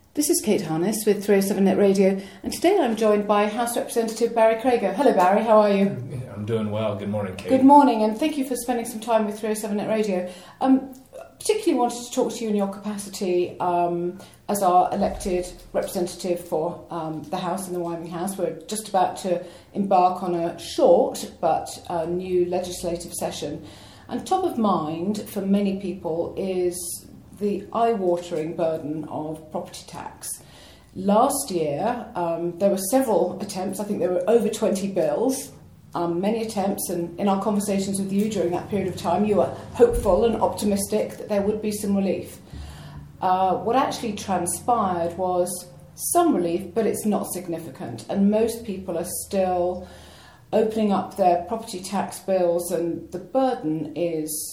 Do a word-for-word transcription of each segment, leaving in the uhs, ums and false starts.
This is Kate Harness with three oh seven Net Radio, and today I'm joined by House Representative Barry Crager. Hello Barry, how are you? I'm doing well. Good morning, Kate. Good morning, and thank you for spending some time with three oh seven Net Radio. Um, particularly wanted to talk to you in your capacity um, as our elected representative for um, the House and the Wyoming House. We're just about to embark on a short but uh, new legislative session. And top of mind for many people is the eye-watering burden of property tax. Last year, um, there were several attempts. I think there were over twenty bills, um, many attempts, and in our conversations with you during that period of time, you were hopeful and optimistic that there would be some relief. Uh, what actually transpired was some relief, but it's not significant, and most people are still opening up their property tax bills, and the burden is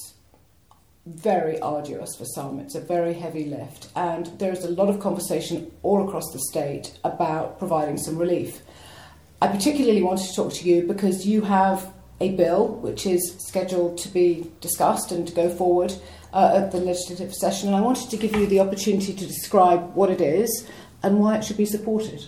very arduous for some. It's a very heavy lift, and there's a lot of conversation all across the state about providing some relief. I particularly wanted to talk to you because you have a bill which is scheduled to be discussed and to go forward uh, at the legislative session, and I wanted to give you the opportunity to describe what it is and why it should be supported.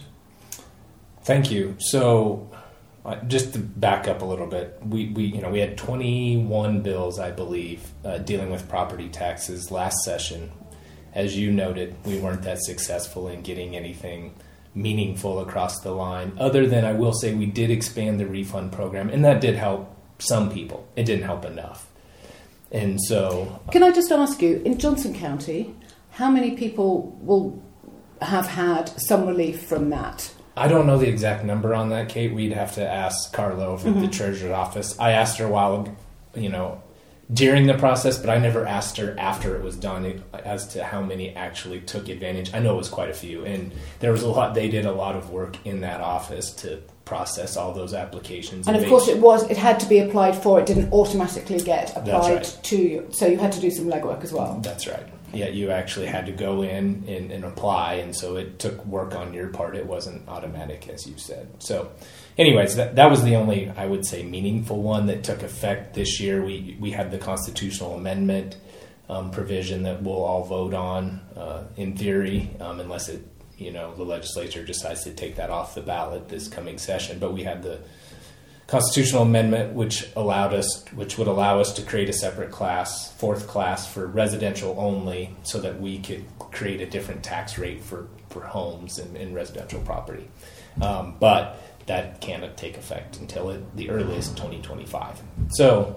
Thank you. So Uh, just to back up a little bit, we, we you know we had twenty-one bills, I believe, uh, dealing with property taxes last session. As you noted, we weren't that successful in getting anything meaningful across the line, other than I will say we did expand the refund program, and that did help some people. It didn't help enough. And so... Can I just ask you, in Johnson County, how many people will have had some relief from that? I don't know the exact number on that, Kate. We'd have to ask Carla over mm-hmm. at the Treasurer's office. I asked her a while, you know, during the process, but I never asked her after it was done as to how many actually took advantage. I know it was quite a few, and there was a lot. They did a lot of work in that office to process all those applications. And, and of course, it was it had to be applied for. It didn't automatically get applied right. to you, so you had to do some legwork as well. That's right. Yeah, you actually had to go in and, and apply, and so it took work on your part. It wasn't automatic, as you said. So, anyways, that that was the only, I would say, meaningful one that took effect this year. We we had the constitutional amendment um, provision that we'll all vote on, uh, in theory, um, unless it, you know, the legislature decides to take that off the ballot this coming session. But we had the constitutional amendment, which allowed us, which would allow us to create a separate class, fourth class for residential only, so that we could create a different tax rate for, for homes and, and residential property. Um, but that can't take effect until it, the earliest twenty twenty-five. So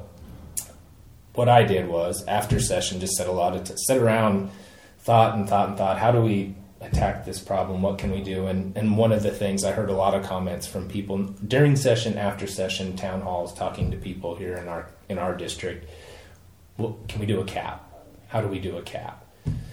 what I did was, after session, just sat a lot of t- sat around, thought and thought and thought, how do we attack this problem? What can we do? And and one of the things, I heard a lot of comments from people during session, after session, town halls, talking to people here in our in our district. Well, can we do a cap? How do we do a cap?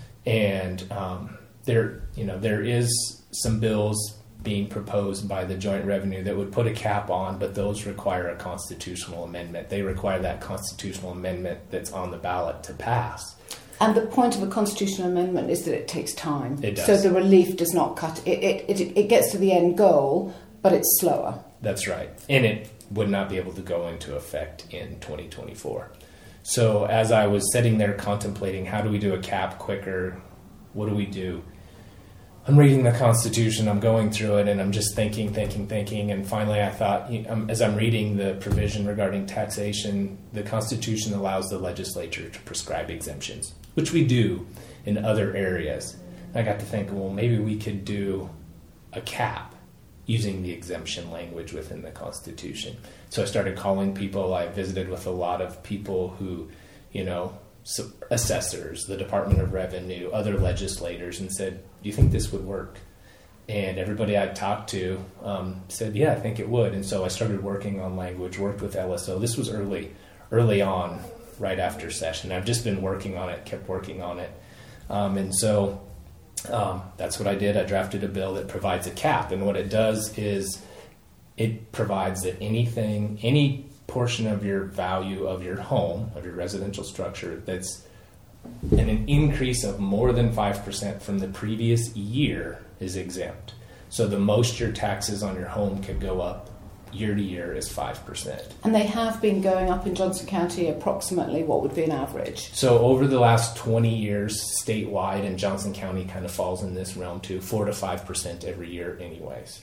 And um, there, you know, there is some bills being proposed by the Joint Revenue that would put a cap on, but those require a constitutional amendment. They require that constitutional amendment that's on the ballot to pass. And the point of a constitutional amendment is that it takes time. It does. So the relief does not cut. It, it, it, it gets to the end goal, but it's slower. That's right. And it would not be able to go into effect in twenty twenty-four. So as I was sitting there contemplating, how do we do a cap quicker? What do we do? I'm reading the Constitution, I'm going through it, and I'm just thinking, thinking, thinking, and finally I thought, um, as I'm reading the provision regarding taxation, the Constitution allows the legislature to prescribe exemptions, which we do in other areas. I got to think, well, maybe we could do a cap using the exemption language within the Constitution. So I started calling people. I visited with a lot of people who, you know, assessors, the Department of Revenue, other legislators, and said, do you think this would work? And everybody I talked to um, said, yeah, I think it would. And so I started working on language, worked with L S O. This was early, early on, right after session. I've just been working on it, kept working on it. Um, and so um, that's what I did. I drafted a bill that provides a cap. And what it does is it provides that anything, any portion of your value of your home, of your residential structure, that's an, an increase of more than five percent from the previous year is exempt. So the most your taxes on your home could go up year to year is five percent. And they have been going up in Johnson County approximately what would be an average? So over the last twenty years statewide, and Johnson County kind of falls in this realm too, four to five percent every year anyways,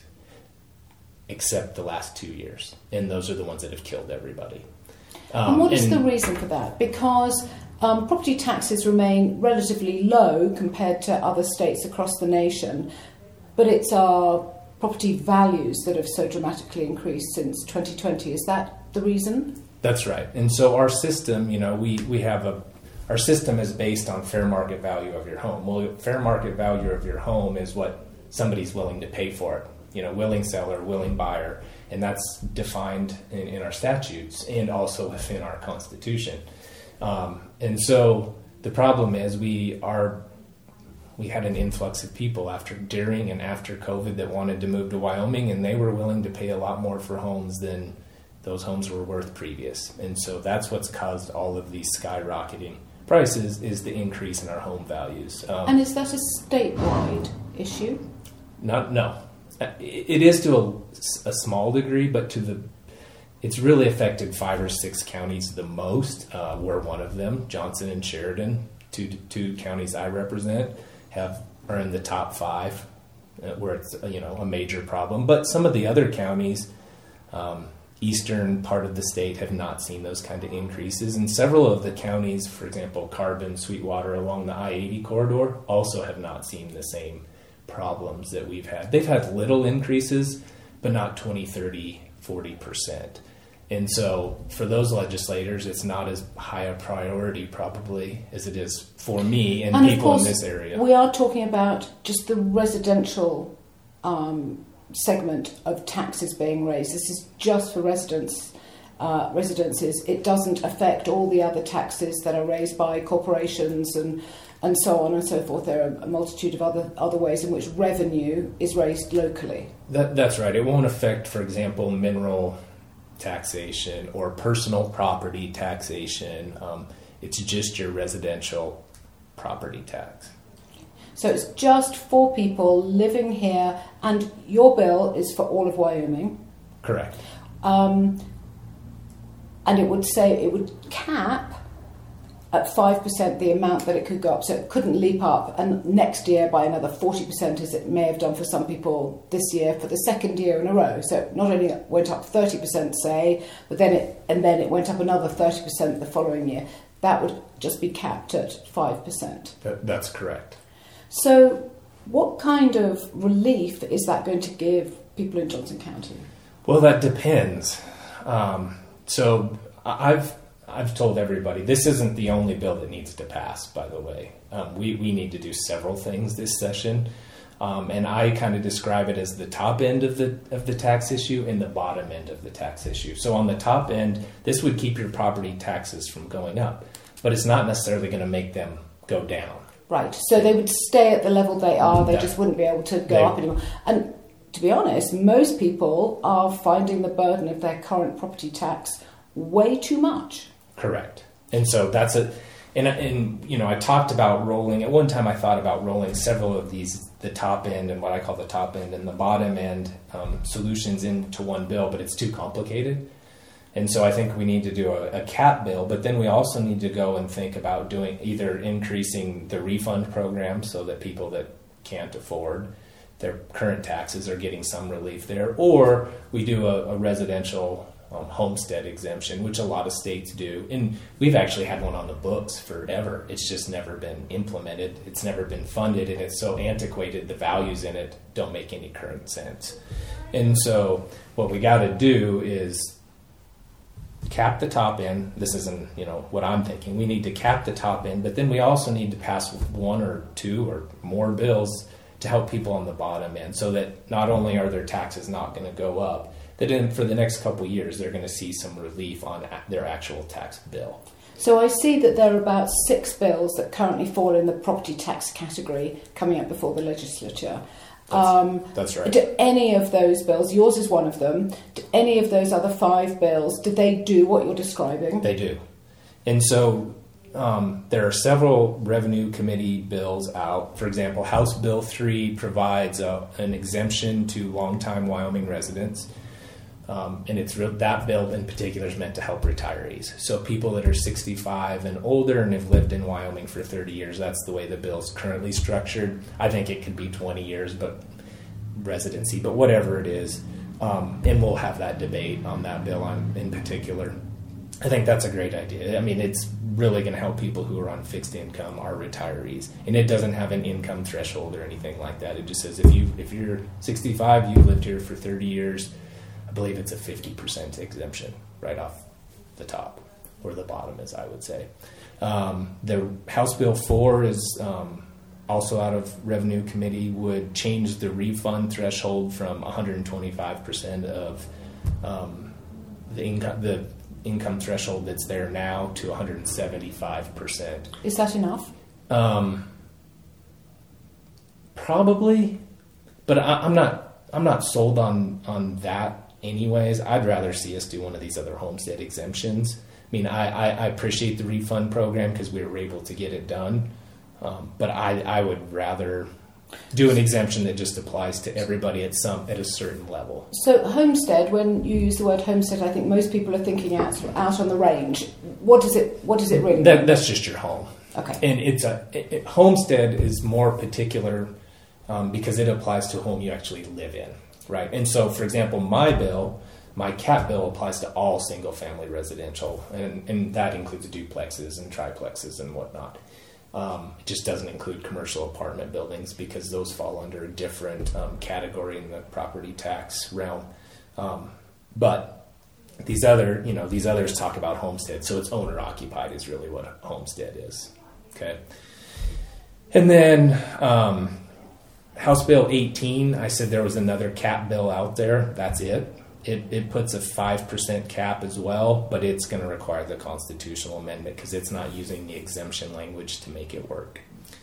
except the last two years. And those are the ones that have killed everybody. Um, and what is and the reason for that? Because um, property taxes remain relatively low compared to other states across the nation, but it's our property values that have so dramatically increased since twenty twenty. Is that the reason? That's right. And so our system, you know, we, we have a, our system is based on fair market value of your home. Well, fair market value of your home is what somebody's willing to pay for it. You know, willing seller, willing buyer. And that's defined in, in our statutes and also within our Constitution. Um, and so the problem is we are, we had an influx of people after, during and after COVID that wanted to move to Wyoming, and they were willing to pay a lot more for homes than those homes were worth previous. And so that's what's caused all of these skyrocketing prices, is the increase in our home values. Um, and is that a statewide issue? Not, no. It is to a, a small degree, but to the, it's really affected five or six counties the most. Uh, we're one of them. Johnson and Sheridan, two two counties I represent, have are in the top five, uh, where it's you know a major problem. But some of the other counties, um, eastern part of the state, have not seen those kind of increases, and several of the counties, for example, Carbon, Sweetwater, along the I eighty corridor, also have not seen the same problems that we've had. They've had little increases, but not twenty, thirty, forty percent. And so for those legislators, it's not as high a priority probably as it is for me and, and people in this area. We are talking about just the residential um, segment of taxes being raised. This is just for residents, uh, residences. It doesn't affect all the other taxes that are raised by corporations and and so on and so forth. There are a multitude of other other ways in which revenue is raised locally. That, that's right. It won't affect, for example, mineral taxation or personal property taxation. Um, it's just your residential property tax. So it's just for people living here, and your bill is for all of Wyoming. Correct. Um, and it would say, it would cap at five percent the amount that it could go up. So it couldn't leap up and next year by another forty percent, as it may have done for some people this year for the second year in a row. So not only went up thirty percent, say, but then it and then it went up another thirty percent the following year. That would just be capped at five percent. That, that's correct. So what kind of relief is that going to give people in Johnson County? Well, that depends. Um, so I've I've told everybody, this isn't the only bill that needs to pass, by the way. Um, we, we need to do several things this session. Um, and I kind of describe it as the top end of the of the tax issue and the bottom end of the tax issue. So on the top end, this would keep your property taxes from going up, but it's not necessarily going to make them go down. Right. So they would stay at the level they are. They That, just wouldn't be able to go they, up anymore. And to be honest, most people are finding the burden of their current property tax way too much. Correct. And so that's a, and, and, you know, I talked about rolling, at one time I thought about rolling several of these, the top end and what I call the top end and the bottom end um, solutions into one bill, but it's too complicated. And so I think we need to do a, a cap bill, but then we also need to go and think about doing either increasing the refund program so that people that can't afford their current taxes are getting some relief there, or we do a, a residential Um, homestead exemption, which a lot of states do. And we've actually had one on the books forever. It's just never been implemented. It's never been funded, and it's so antiquated, the values in it don't make any current sense. And so what we got to do is cap the top end. This isn't, you know, what I'm thinking. We need to cap the top end, but then we also need to pass one or two or more bills to help people on the bottom end so that not only are their taxes not going to go up, that in, for the next couple of years, they're going to see some relief on a, their actual tax bill. So I see that there are about six bills that currently fall in the property tax category coming up before the legislature. That's, um, that's right. Do any of those bills, yours is one of them, do any of those other five bills, do they do what you're describing? They do. And so um, there are several Revenue Committee bills out. For example, House Bill three provides a, an exemption to longtime Wyoming residents. Um, and it's real, that bill in particular is meant to help retirees. So people that are sixty-five and older and have lived in Wyoming for thirty years, that's the way the bill's currently structured. I think it could be twenty years, but residency, but whatever it is. Um, and we'll have that debate on that bill on, in particular. I think that's a great idea. I mean, it's really going to help people who are on fixed income, are retirees, and it doesn't have an income threshold or anything like that. It just says if you if you're sixty-five, you've lived here for thirty years. I believe it's a fifty percent exemption right off the top, or the bottom, as I would say. Um, the House Bill four is um, also out of Revenue Committee, would change the refund threshold from one hundred twenty-five percent of um, the income the income threshold that's there now to one hundred seventy-five percent. Is that enough? Um, probably, but I, I'm not. I'm not sold on on that. Anyways, I'd rather see us do one of these other homestead exemptions. I mean, I, I, I appreciate the refund program because we were able to get it done, um, but I I would rather do an exemption that just applies to everybody at some at a certain level. So homestead, when you use the word homestead, I think most people are thinking out out on the range. What does it What does it really that, mean? That's just your home. Okay. And it's a it, it, homestead is more particular um, because it applies to a home you actually live in, right? And so, for example, my bill, my C A P bill applies to all single-family residential, and, and that includes duplexes and triplexes and whatnot. Um, it just doesn't include commercial apartment buildings because those fall under a different um, category in the property tax realm. Um, but these other, you know, these others talk about homestead, so it's owner occupied is really what a homestead is. Okay, and then um, House Bill eighteen. I said there was another cap bill out there. That's it. It, it puts a five percent cap as well, but it's going to require the constitutional amendment because it's not using the exemption language to make it work.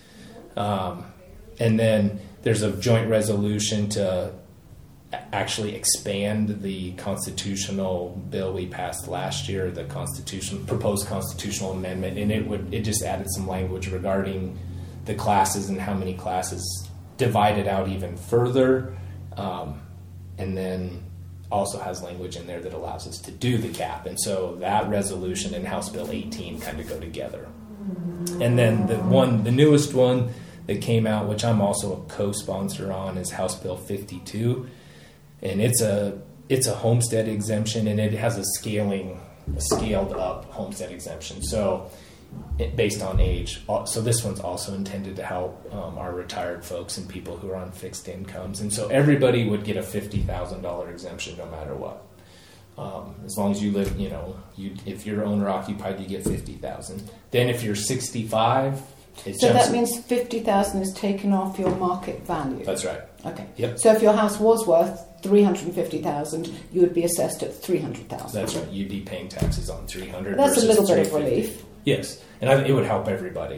Um, and then there's a joint resolution to actually expand the constitutional bill we passed last year, the constitution proposed constitutional amendment, and it would it just added some language regarding the classes and how many classes, divided out even further, um, and then also has language in there that allows us to do the cap. And so that resolution and House Bill eighteen kind of go together. And then the one, the newest one that came out, which I'm also a co-sponsor on, is House Bill fifty-two. And it's a it's a homestead exemption, and it has a scaling, a scaled up homestead exemption. So it, based on age. So this one's also intended to help um, our retired folks and people who are on fixed incomes. And so everybody would get a fifty thousand dollars exemption no matter what. Um, as long as you live, you know, you if you're owner occupied, you get fifty thousand dollars. Then if you're sixty-five, it so jumps. that means fifty thousand dollars is taken off your market value. That's right. Okay. Yep. So if your house was worth three hundred fifty thousand dollars, you would be assessed at three hundred thousand dollars. That's right. You'd be paying taxes on three hundred dollars. That's a little bit of three hundred fifty. relief. Yes, and I, it would help everybody.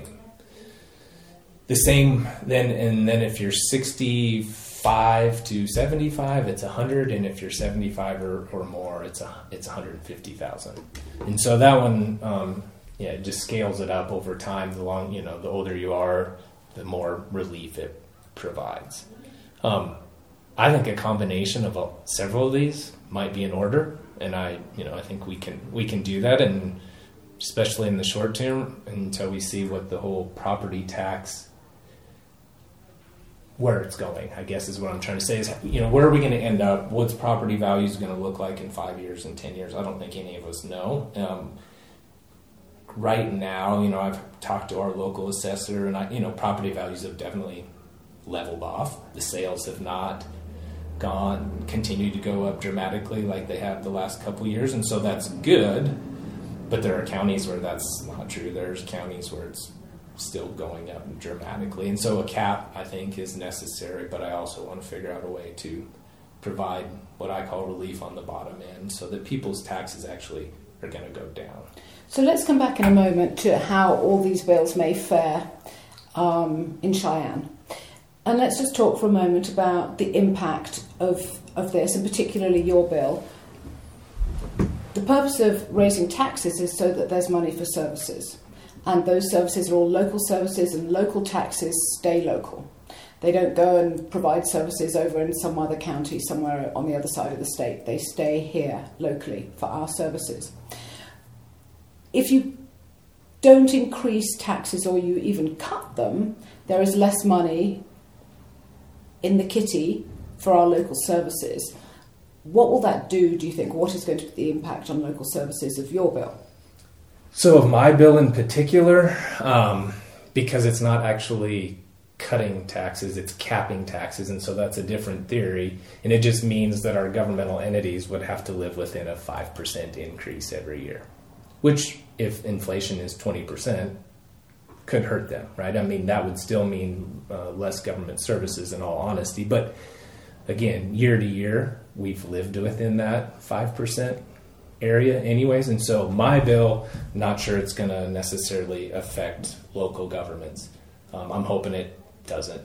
The same then, and then if you're sixty-five to seventy-five, it's a hundred, and if you're seventy-five or, or more, it's a it's one hundred fifty thousand. And so that one, um, yeah, it just scales it up over time. The long, you know, the older you are, the more relief it provides. Um, I think a combination of uh, several of these might be in order, and I, you know, I think we can we can do that, and especially in the short term until we see what the whole property tax, where it's going, I guess is what I'm trying to say is, you know, where are we going to end up? What's property values going to look like in five years and ten years? I don't think any of us know. Um, right now, you know, I've talked to our local assessor, and I, you know, property values have definitely leveled off. The sales have not gone, continue to go up dramatically like they have the last couple of years, and so that's good. But there are counties where that's not true. There's counties where it's still going up dramatically. And so a cap, I think, is necessary, but I also want to figure out a way to provide what I call relief on the bottom end so that people's taxes actually are going to go down. So let's come back in a moment to how all these bills may fare um, in Cheyenne. And let's just talk for a moment about the impact of, of this, and particularly your bill. The purpose of raising taxes is so that there's money for services. And those services are all local services, and local taxes stay local. They don't go and provide services over in some other county somewhere on the other side of the state. They stay here locally for our services. If you don't increase taxes or you even cut them, there is less money in the kitty for our local services. What will that do, do you think? What is going to be the impact on local services of your bill? So of my bill in particular, um, because it's not actually cutting taxes, it's capping taxes, and so that's a different theory, and it just means that our governmental entities would have to live within a five percent increase every year, which, if inflation is twenty percent, could hurt them, right? I mean, that would still mean uh, less government services in all honesty, but again, year to year, we've lived within that five percent area anyways, and so my bill, not sure it's going to necessarily affect local governments. Um, I'm hoping it doesn't.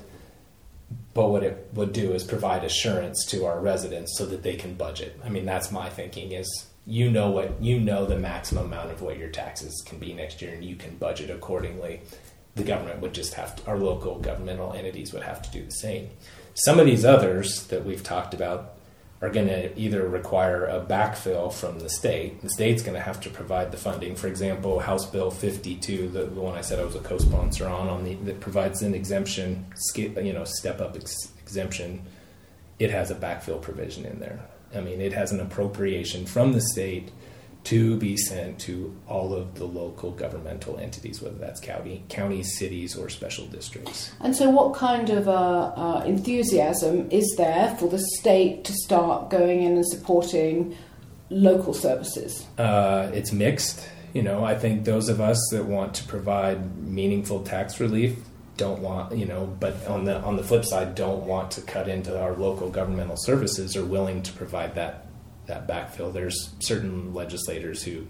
But what it would do is provide assurance to our residents so that they can budget. I mean, that's my thinking is you know what you know the maximum amount of what your taxes can be next year, and you can budget accordingly. The government would just have to, our local governmental entities would have to do the same. Some of these others that we've talked about are going to either require a backfill from the state. The state's going to have to provide the funding. For example, House Bill fifty-two, the, the one I said I was a co-sponsor on, on the, that provides an exemption, you know, step-up ex- exemption. It has a backfill provision in there. I mean, it has an appropriation from the state to be sent to all of the local governmental entities, whether that's county, counties, cities, or special districts. And so what kind of uh, uh, enthusiasm is there for the state to start going in and supporting local services? Uh, it's mixed. You know, I think those of us that want to provide meaningful tax relief don't want, you know, but on the on the flip side, don't want to cut into our local governmental services, are willing to provide that that backfill. There's certain legislators who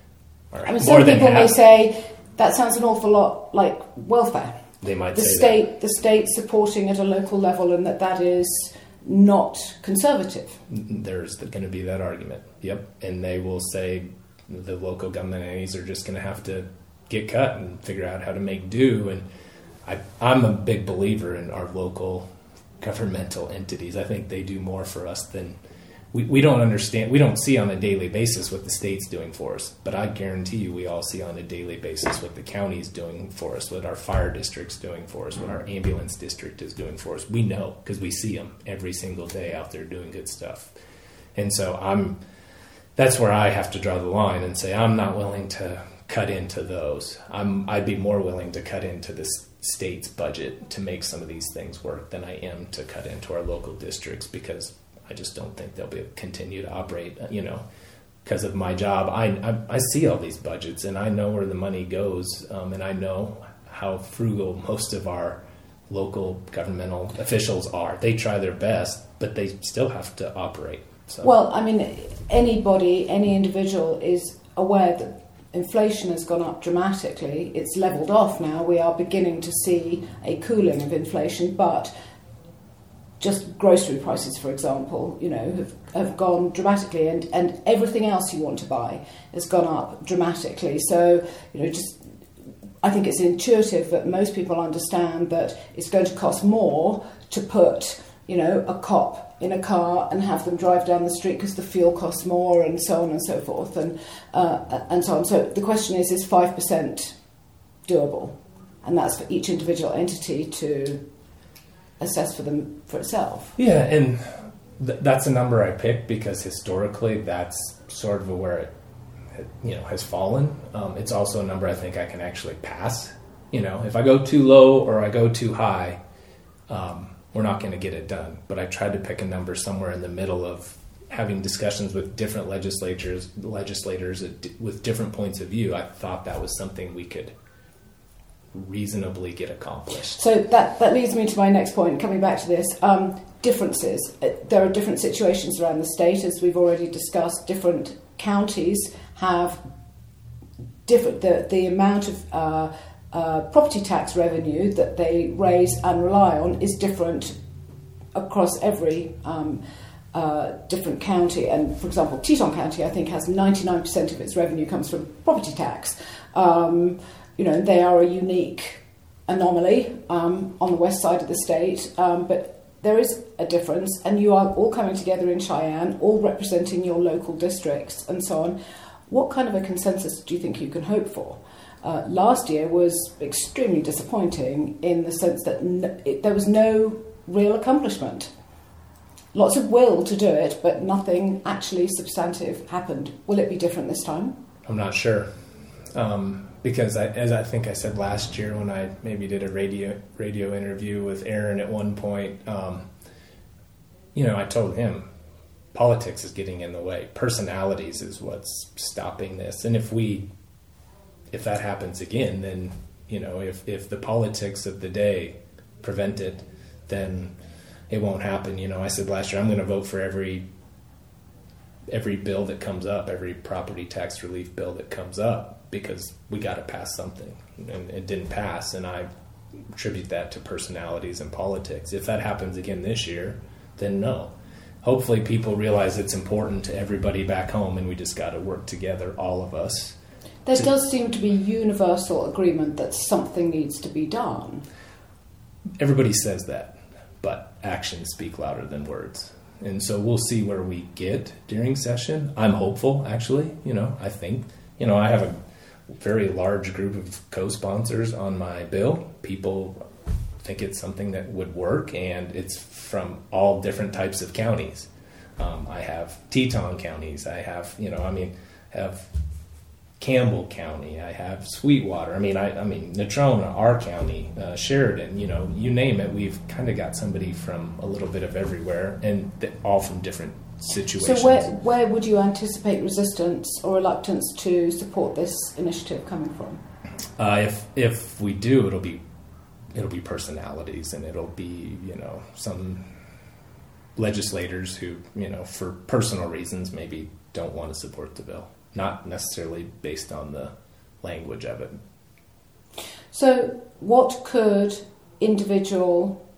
are I mean, more some than people may half. say that sounds an awful lot like welfare. They might the say state, that. the state supporting at a local level, and that that is not conservative. There's going to be that argument. Yep, and they will say the local government entities are just going to have to get cut and figure out how to make do. And I, I'm a big believer in our local governmental entities. I think they do more for us than we, we don't understand. We don't see on a daily basis what the state's doing for us, but I guarantee you we all see on a daily basis what the county's doing for us, what our fire district's doing for us, what our ambulance district is doing for us. We know because we see them every single day out there doing good stuff. And so I'm that's where I have to draw the line and say I'm not willing to cut into those. I'm I'd be more willing to cut into the state's budget to make some of these things work than I am to cut into our local districts, because I just don't think they'll be able to continue to operate, you know, because of my job. I, I, I see all these budgets and I know where the money goes, um, and I know how frugal most of our local governmental officials are. They try their best, but they still have to operate. So. Well, I mean, anybody, any individual is aware that inflation has gone up dramatically. It's leveled off now. We are beginning to see a cooling of inflation, but just grocery prices, for example, you know, have, have gone dramatically, and, and everything else you want to buy has gone up dramatically. So, you know, just I think it's intuitive that most people understand that it's going to cost more to put, you know, a cop in a car and have them drive down the street because the fuel costs more, and so on and so forth, and uh, and so on. So the question is, is five percent doable? And that's for each individual entity to assess for them for itself. Yeah, and th- that's a number I picked because historically that's sort of where it, you know, has fallen. Um, it's also a number I think I can actually pass. You know, if I go too low or I go too high, um, we're not going to get it done. But I tried to pick a number somewhere in the middle of having discussions with different legislatures, legislators with different points of view. I thought that was something we could reasonably get accomplished. So that, that leads me to my next point, coming back to this. Um, differences. There are different situations around the state, as we've already discussed. Different counties have different, the, the amount of uh, uh, property tax revenue that they raise and rely on is different across every um, uh, different county. And for example, Teton County, I think, has ninety-nine percent of its revenue comes from property tax. Um, You know, they are a unique anomaly um, on the west side of the state, um, but there is a difference, and you are all coming together in Cheyenne, all representing your local districts and so on. What kind of a consensus do you think you can hope for? Uh, last year was extremely disappointing in the sense that n- it, there was no real accomplishment. Lots of will to do it, but nothing actually substantive happened. Will it be different this time? I'm not sure. Um, because I, as I think I said last year when I maybe did a radio radio interview with Aaron at one point, um, you know, I told him politics is getting in the way. Personalities is what's stopping this. And if we, if that happens again, then, you know, if, if the politics of the day prevent it, then it won't happen. You know, I said last year, I'm going to vote for every every bill that comes up, every property tax relief bill that comes up, because we got to pass something, and it didn't pass. And I attribute that to personalities and politics. If that happens again this year, then no. Hopefully people realize it's important to everybody back home, and we just got to work together, all of us. There does seem to be universal agreement that something needs to be done. Everybody says that, but actions speak louder than words. And so we'll see where we get during session. I'm hopeful, actually. You know, I think, you know, I have a very large group of co-sponsors on my bill. People think it's something that would work, and it's from all different types of counties. Um, I have Teton counties. I have, you know, I mean, have Campbell County. I have Sweetwater. I mean, I, I mean, Natrona, our county, uh, Sheridan. You know, you name it. We've kind of got somebody from a little bit of everywhere, and th- all from different situations. So, where where would you anticipate resistance or reluctance to support this initiative coming from? Uh, if if we do, it'll be it'll be personalities, and it'll be, you know, some legislators who, you know, for personal reasons maybe don't want to support the bill. Not necessarily based on the language of it. So what could individual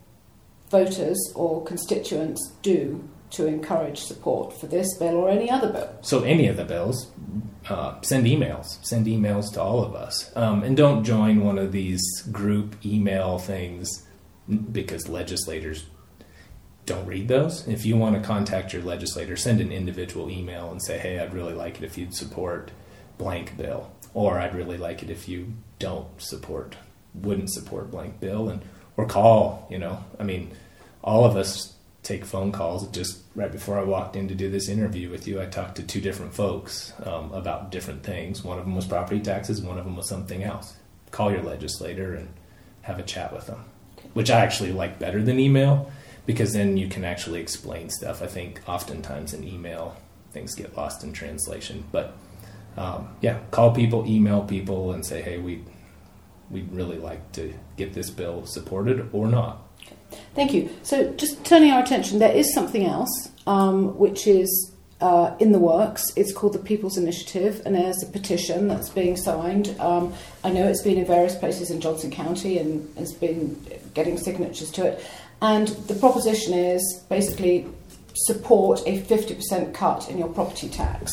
voters or constituents do to encourage support for this bill or any other bill? So any of the bills, uh, send emails. Send emails to all of us. Um, and don't join one of these group email things, because legislators don't read those. If you want to contact your legislator, send an individual email and say, hey, I'd really like it if you'd support blank bill, or I'd really like it if you don't support, wouldn't support blank bill, and or call, you know. I mean, all of us take phone calls. Just right before I walked in to do this interview with you, I talked to two different folks um, about different things. One of them was property taxes, one of them was something else. Call your legislator and have a chat with them, which I actually like better than email, because then you can actually explain stuff. I think oftentimes in email, things get lost in translation. But um, yeah, call people, email people, and say, hey, we, we'd really like to get this bill supported or not. Thank you. So just turning our attention, there is something else, um, which is uh, in the works. It's called the People's Initiative, and there's a petition that's being signed. Um, I know it's been in various places in Johnson County and has been getting signatures to it. And the proposition is basically support a fifty percent cut in your property tax.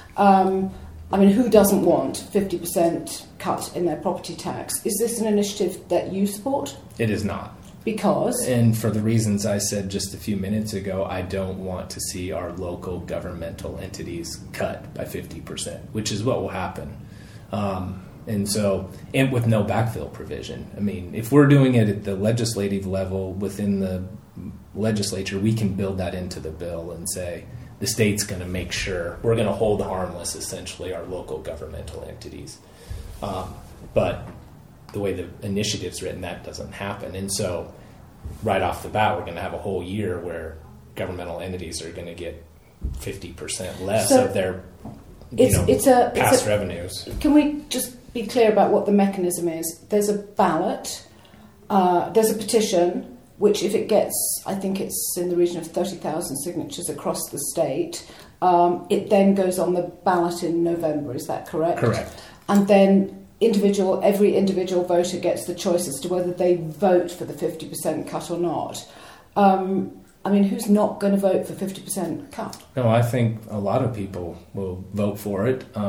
Um, I mean, who doesn't want fifty percent cut in their property tax? Is this an initiative that you support? It is not. Because? And for the reasons I said just a few minutes ago, I don't want to see our local governmental entities cut by fifty percent, which is what will happen. Um, And so, and with no backfill provision. I mean, if we're doing it at the legislative level within the legislature, we can build that into the bill and say the state's going to make sure we're going to hold harmless, essentially, our local governmental entities. Um, but the way the initiative's written, that doesn't happen. And so, right off the bat, we're going to have a whole year where governmental entities are going to get fifty percent less so of their you it's, know, it's a, past it's a, revenues. Can we just be clear about what the mechanism is? There's a ballot, uh, there's a petition, which if it gets, I think it's in the region of thirty thousand signatures across the state, um, it then goes on the ballot in November, is that correct? Correct. And then individual, every individual voter gets the choice as to whether they vote for the fifty percent cut or not. Um, I mean, who's not going to vote for fifty percent cut? No, I think a lot of people will vote for it. Um,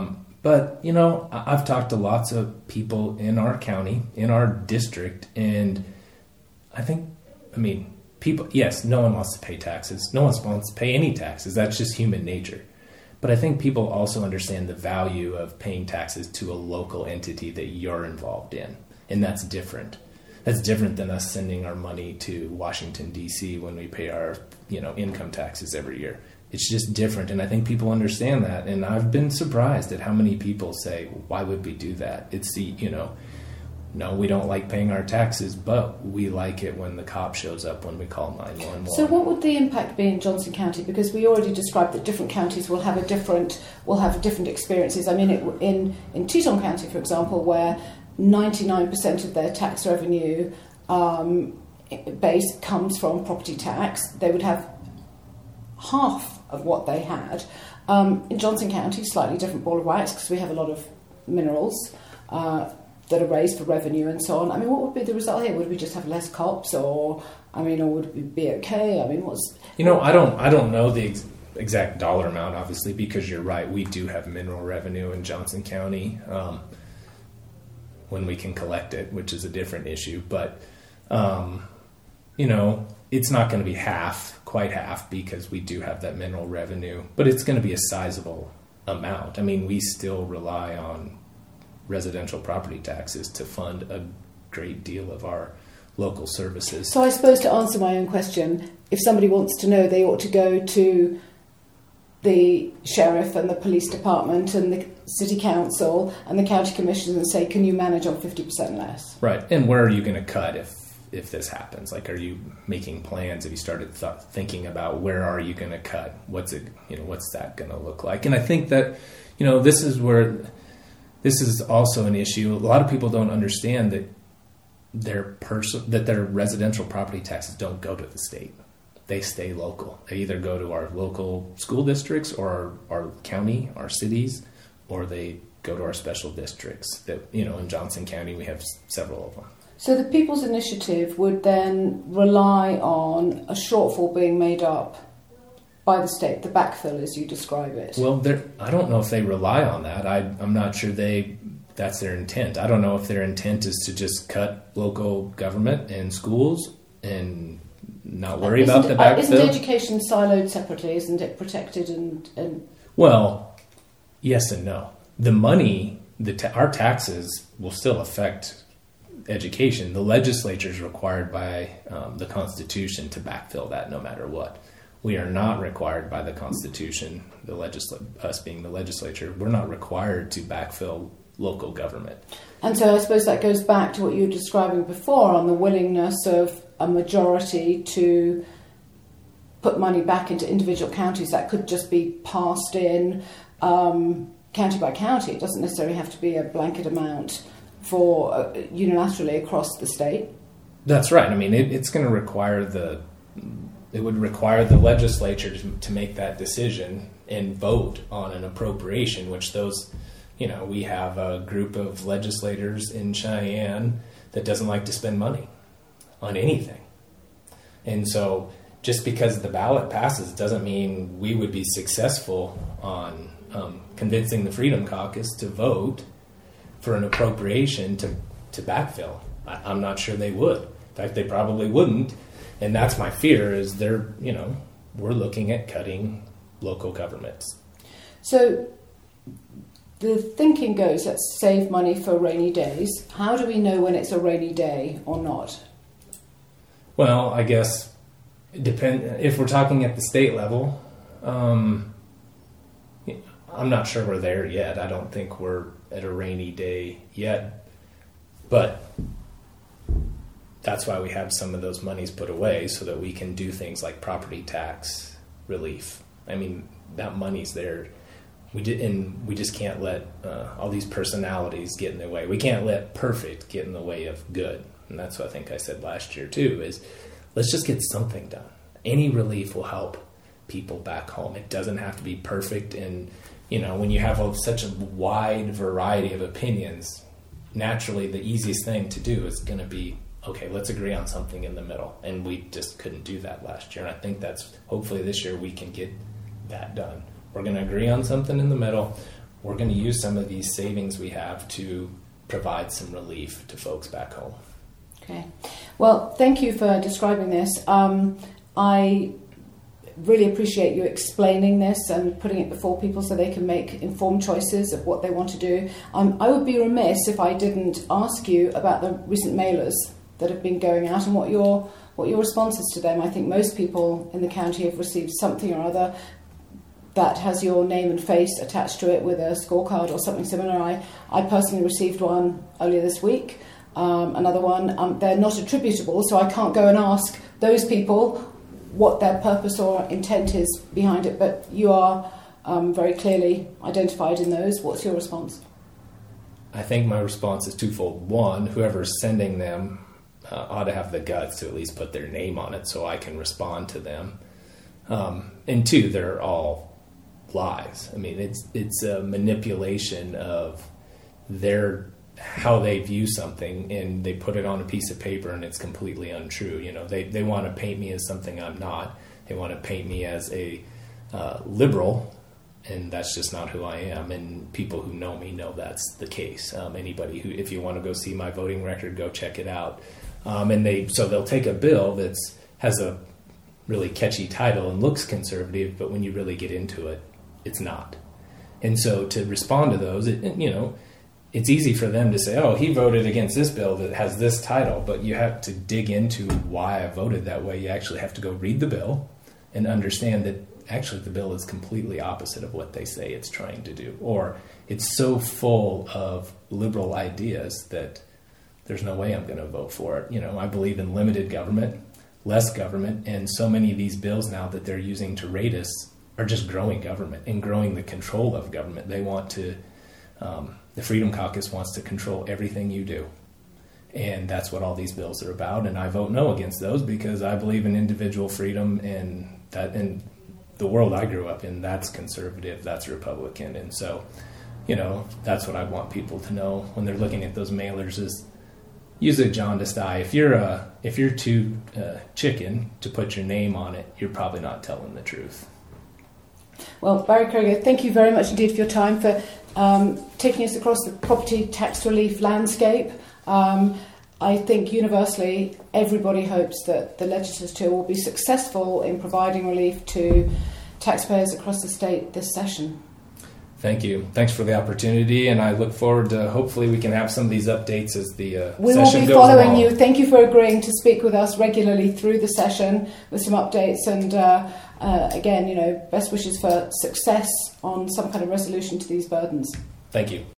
But, you know, I've talked to lots of people in our county, in our district, and I think, I mean, people, yes, no one wants to pay taxes. No one wants to pay any taxes. That's just human nature. But I think people also understand the value of paying taxes to a local entity that you're involved in. And that's different. That's different than us sending our money to Washington, D C when we pay our, you know, income taxes every year. It's just different, and I think people understand that. And I've been surprised at how many people say, why would we do that? It's the, you know, no, we don't like paying our taxes, but we like it when the cop shows up when we call nine one one. So what would the impact be in Johnson County? Because we already described that different counties will have a different, will have different experiences. I mean, it, in, in Teton County, for example, where ninety-nine percent of their tax revenue um, base comes from property tax, they would have half of what they had. Um, in Johnson County, slightly different ball of wax because we have a lot of minerals uh, that are raised for revenue and so on. I mean, what would be the result here? Would we just have less cops, or I mean, or would it be okay? I mean, what's you know, I don't, I don't know the ex- exact dollar amount, obviously, because you're right. We do have mineral revenue in Johnson County um, when we can collect it, which is a different issue. But um, you know, it's not going to be half, quite half, because we do have that mineral revenue, but it's going to be a sizable amount. I mean, we still rely on residential property taxes to fund a great deal of our local services. So I suppose to answer my own question, if somebody wants to know, they ought to go to the sheriff and the police department and the city council and the county commissioners and say, can you manage on fifty percent less? Right. And where are you going to cut if if this happens? Like, are you making plans? Have you started th- thinking about where are you going to cut? What's it, you know, what's that going to look like? And I think that, you know, this is where, this is also an issue. A lot of people don't understand that their person, that their residential property taxes don't go to the state. They stay local. They either go to our local school districts or our, our county, our cities, or they go to our special districts that, you know, in Johnson County, we have s- several of them. So the People's Initiative would then rely on a shortfall being made up by the state, the backfill as you describe it. Well, I don't know if they rely on that. I, I'm not sure they that's their intent. I don't know if their intent is to just cut local government and schools and not worry isn't, about the backfill. Isn't education siloed separately? Isn't it protected? and, and Well, yes and no. The money, the ta- our taxes will still affect education. The legislature is required by um, the Constitution to backfill that no matter what. We are not required by the Constitution, the legisl- us being the legislature, we're not required to backfill local government. And so I suppose that goes back to what you were describing before on the willingness of a majority to put money back into individual counties. That could just be passed in um, county by county. It doesn't necessarily have to be a blanket amount for uh, unilaterally across the state. That's right. I mean, it, it's going to require the, it would require the legislature to, to make that decision and vote on an appropriation, which those, you know, we have a group of legislators in Cheyenne that doesn't like to spend money on anything. And so just because the ballot passes doesn't mean we would be successful on um, convincing the Freedom Caucus to vote for an appropriation to, to backfill. I, I'm not sure they would. In fact, they probably wouldn't. And that's my fear is they're, you know, we're looking at cutting local governments. So the thinking goes, let's save money for rainy days. How do we know when it's a rainy day or not? Well, I guess it depend, if we're talking at the state level, um, I'm not sure we're there yet. I don't think we're at a rainy day yet. But that's why we have some of those monies put away so that we can do things like property tax relief. I mean, that money's there. We did, and we just can't let uh, all these personalities get in the way. We can't let perfect get in the way of good. And that's what I think I said last year too, is let's just get something done. Any relief will help people back home. It doesn't have to be perfect. And, you know, when you have a, such a wide variety of opinions, naturally the easiest thing to do is going to be, okay, let's agree on something in the middle. And we just couldn't do that last year. And I think that's, hopefully this year we can get that done. We're going to agree on something in the middle. we're going to use some of these savings we have to provide some relief to folks back home. Okay. Well, thank you for describing this. Um, I really appreciate you explaining this and putting it before people so they can make informed choices of what they want to do. Um, I would be remiss if I didn't ask you about the recent mailers that have been going out and what your what your responses to them. I think most people in the county have received something or other that has your name and face attached to it with a scorecard or something similar. I, I personally received one earlier this week, um, another one. Um, they're not attributable, so I can't go and ask those people what their purpose or intent is behind it, but you are um, very clearly identified in those. What's your response? I think my response is twofold. One, whoever's sending them uh, ought to have the guts to at least put their name on it so I can respond to them. Um, and two, they're all lies. I mean, it's it's a manipulation of their how they view something, and they put it on a piece of paper and it's completely untrue. You know, they, they want to paint me as something I'm not. They want to paint me as a uh, liberal, and that's just not who I am. And people who know me know that's the case. Um, anybody who, if you want to go see my voting record, go check it out. Um, and they, so they'll take a bill that's has a really catchy title and looks conservative, but when you really get into it, it's not. And so to respond to those, it, you know, it's easy for them to say, oh, he voted against this bill that has this title, but you have to dig into why I voted that way. You actually have to go read the bill and understand that actually the bill is completely opposite of what they say it's trying to do. Or it's so full of liberal ideas that there's no way I'm going to vote for it. You know, I believe in limited government, less government, and so many of these bills now that they're using to rate us are just growing government and growing the control of government. They want to... Um, the Freedom Caucus wants to control everything you do. And that's what all these bills are about. And I vote no against those because I believe in individual freedom, and that in the world I grew up in, that's conservative, that's Republican. And so, you know, that's what I want people to know when they're looking at those mailers is use a jaundiced eye. If you're, uh, if you're too uh, chicken to put your name on it, you're probably not telling the truth. Well, Barry Kroger, thank you very much indeed for your time, for um, taking us across the property tax relief landscape. Um, I think universally everybody hopes that the legislature will be successful in providing relief to taxpayers across the state this session. Thank you. Thanks for the opportunity, and I look forward to hopefully we can have some of these updates as the uh, we session will be goes following along. you. Thank you for agreeing to speak with us regularly through the session with some updates, and uh, uh, again, you know, best wishes for success on some kind of resolution to these burdens. Thank you.